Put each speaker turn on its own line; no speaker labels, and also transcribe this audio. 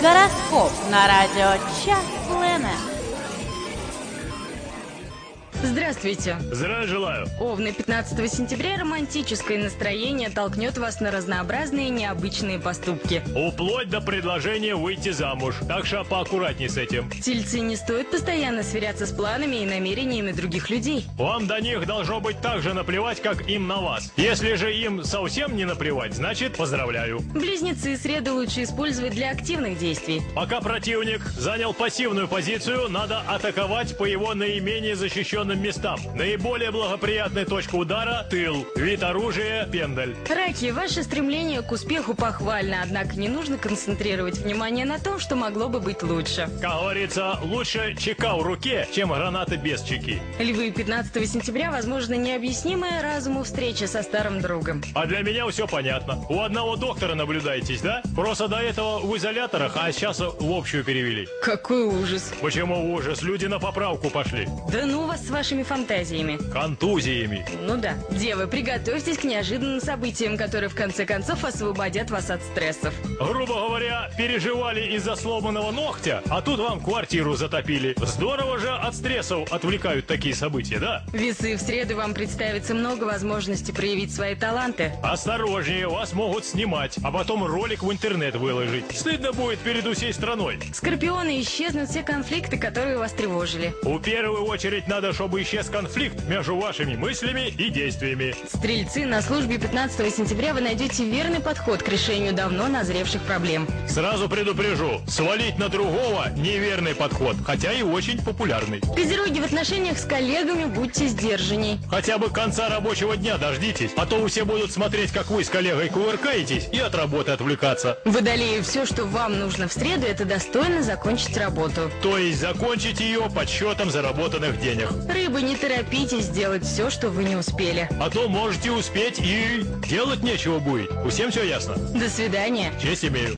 Гороскоп на радио Час-Планет.
Здравствуйте.
Здравия желаю.
Овны, 15 сентября романтическое настроение толкнет вас на разнообразные необычные поступки.
Вплоть до предложения выйти замуж. Так что поаккуратней с этим.
Тельцы, не стоит постоянно сверяться с планами и намерениями других людей.
Вам до них должно быть так же наплевать, как им на вас. Если же им совсем не наплевать, значит поздравляю.
Близнецы, среду лучше использовать для активных действий.
Пока противник занял пассивную позицию, надо атаковать по его наименее защищенным местам. Наиболее благоприятная точка удара – тыл. Вид оружия – пендаль.
Раки, ваше стремление к успеху похвально, однако не нужно концентрировать внимание на том, что могло бы быть лучше.
Как говорится, лучше чека в руке, чем граната без чеки.
Львы, 15 сентября, возможно, необъяснимая разуму встреча со старым другом.
А для меня все понятно. У одного доктора наблюдаетесь, да? Просто до этого в изоляторах, а сейчас в общую перевели.
Какой ужас.
Почему ужас? Люди на поправку пошли.
Да ну вас с вашими фантазиями.
Контузиями.
Ну да. Девы, приготовьтесь к неожиданным событиям, которые в конце концов освободят вас от стрессов.
Грубо говоря, переживали из-за сломанного ногтя, а тут вам квартиру затопили. Здорово же от стрессов отвлекают такие события, да?
Весы, в среду вам представится много возможностей проявить свои таланты.
Осторожнее, вас могут снимать, а потом ролик в интернет выложить. Стыдно будет перед всей страной.
Скорпионы, исчезнут все конфликты, которые вас тревожили.
В первую очередь надо, чтобы исчез конфликт между вашими мыслями и действиями.
Стрельцы, на службе 15 сентября вы найдете верный подход к решению давно назревших проблем.
Сразу предупрежу, свалить на другого неверный подход, хотя и очень популярный.
Козероги, в отношениях с коллегами будьте сдержанней.
Хотя бы конца рабочего дня дождитесь, а то все будут смотреть, как вы с коллегой кувыркаетесь, и от работы отвлекаться.
Водолеи, все, что вам нужно в среду, это достойно закончить работу.
То есть закончить ее подсчетом заработанных денег.
Рыбы, не торопитесь сделать все, что вы не успели.
А то можете успеть и делать нечего будет. Всем все ясно?
До свидания.
Честь имею.